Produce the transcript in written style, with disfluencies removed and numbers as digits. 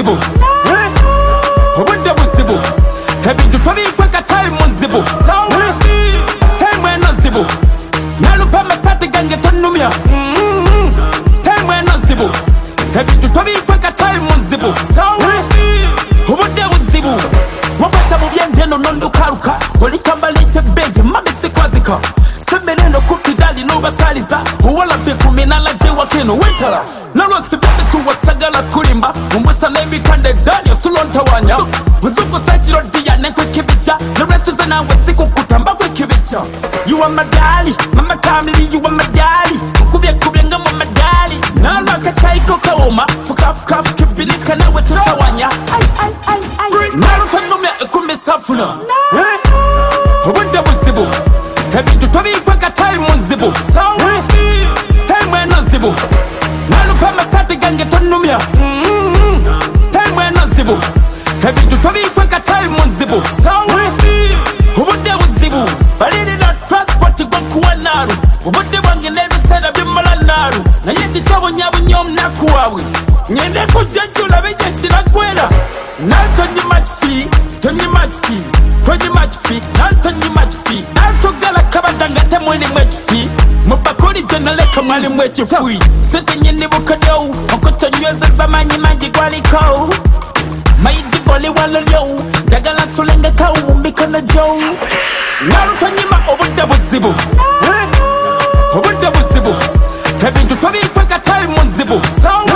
buzibu obudde buzibu ebintu tobikwe katayi muzibu time eno zibu nalupa amasati gange tonumya time eno zibu ebintu tobikwe katayi muzibu obudde buzibu wakwata mu byendeno nondukaluka olikyambala ekyebbeege mabisikwazika semereno kupidali nobasaliza owalabbe kuminala gyewakeno wetala nalwosibebisuwasagala kulimba ombwesa n'ebikande dali osulontawanya ozukusa ekirodiya nekwekibija nolwesuze nawe sikukutamba kwekibija yuwa madali mamatamiri yuwa madali okubyekubye nga mu madali nalwakacyayiko kawoma fukafukafu kibirika nawe tutawanya nalutanumya ekumisafuna obudde buzibu ebintu tobikwe katayi muzibu time eno zibu nalupa amasati gange tonumya time eno zibu ebintu tobikwe katayi muzibu obudde buzibu balirira transport gwokuwa naalu obudde bwange n'ebiseera bimala naalu naye kikyabonyabunya omunaku waabwe ngende kujjajjula bijja kiragwera nantonyima kifi tonyima kifi tonyima kifi nantonyima kifi nantogala kabadda nga temwelimu ekifi mu bakuli gye naleka mwalimu ekifui sekenyini bukadowu okutonywezeza manyi mangi gwaliko mayidivoli walolyo njagala sulengekawu mu mikono gyo nalutonyima obudde buzibu obudde buzibu ebintu tobikwe katayi muzibu